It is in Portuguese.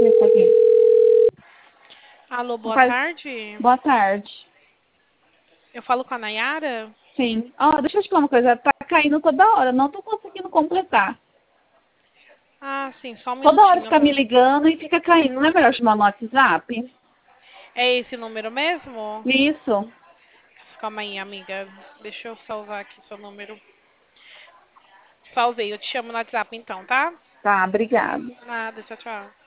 isso aqui. Alô, Não boa faz... tarde. Boa tarde. Eu falo com a Nayara? Sim. Ó, deixa eu te falar uma coisa. Tá caindo toda hora. Não tô conseguindo completar. Ah, sim, só um Toda hora minutinho, fica me tá? ligando e fica caindo. Não é melhor chamar no WhatsApp? É esse número mesmo? Isso. Calma aí, amiga. Deixa eu salvar aqui seu número. Salvei, eu te chamo no WhatsApp então, tá? Tá, obrigada. Nada, tchau, tchau.